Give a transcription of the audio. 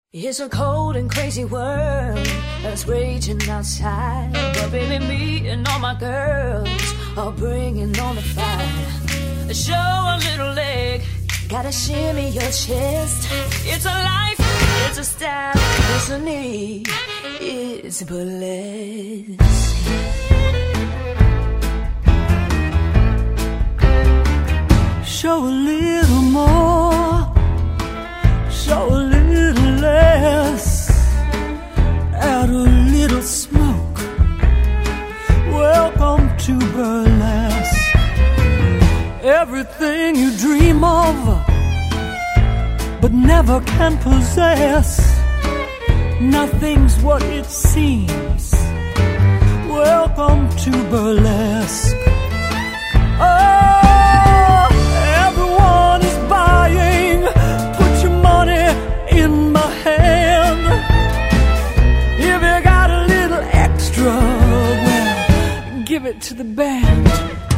It's a cold and crazy world that's raging outside, but baby, me and all my girls are bringing on the fire. Show a little leg, gotta shimmy your chest. It's a life, it's a style, it's a need, it's burlesque. Show a little more, show a little less, add a little smoke. Welcome to burlesque. Everything you dream of but never can possess, nothing's what it seems. Welcome to burlesque. Oh, everyone is buying. Put your money in my hand. If you got a little extra, well, give it to the band.